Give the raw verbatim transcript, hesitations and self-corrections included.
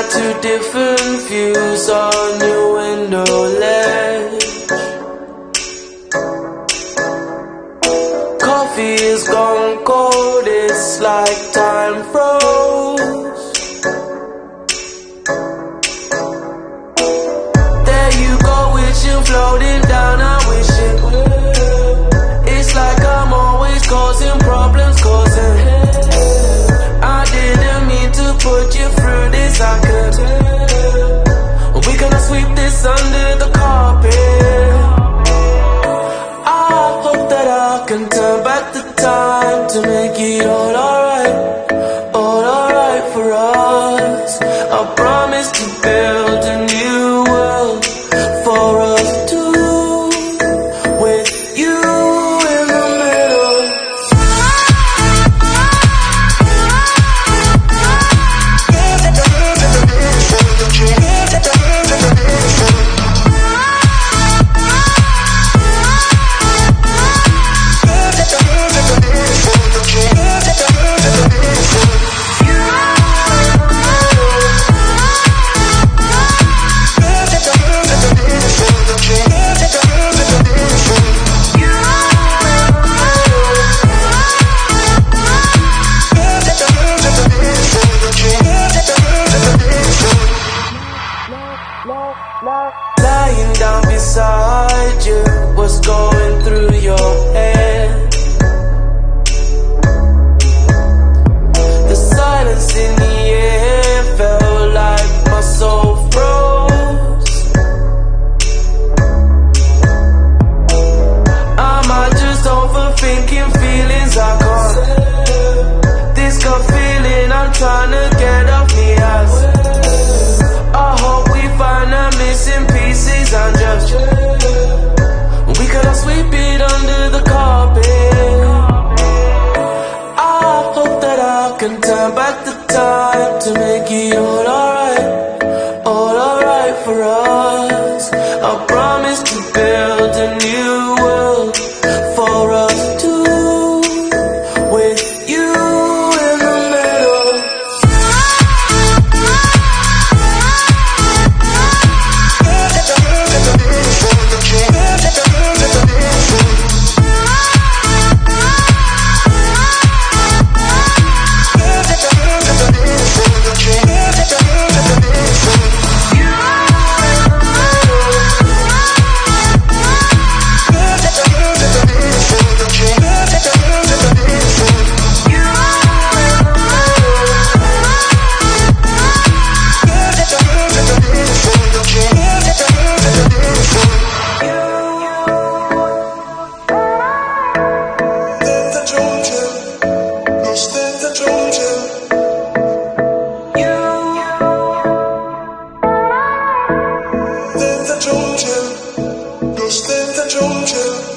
got two different views on your window ledge. Coffee is gone cold, it's like time froze. There you go, wishing, floating down, I wish it would. It's like I'm always causing problems, causing I didn't mean to put you through this, I could tell. We gonna sweep this under the carpet. I hope that I can turn back the time to make it all alright, all alright for us. I promise to build a new world for us two, with you in the middle. Lying down beside you, what's going through your head? The silence in the air felt like my soul froze. Am I just overthinking feelings I can't? This gut feeling I'm trying to get off me ass. I hope we find the missing pieces and just we could all sweep it under the carpet. I hope that I can turn back the time to make it all alright, all alright for us. I promise to build a new world for us two, with you in the middle. Lost in the jungle.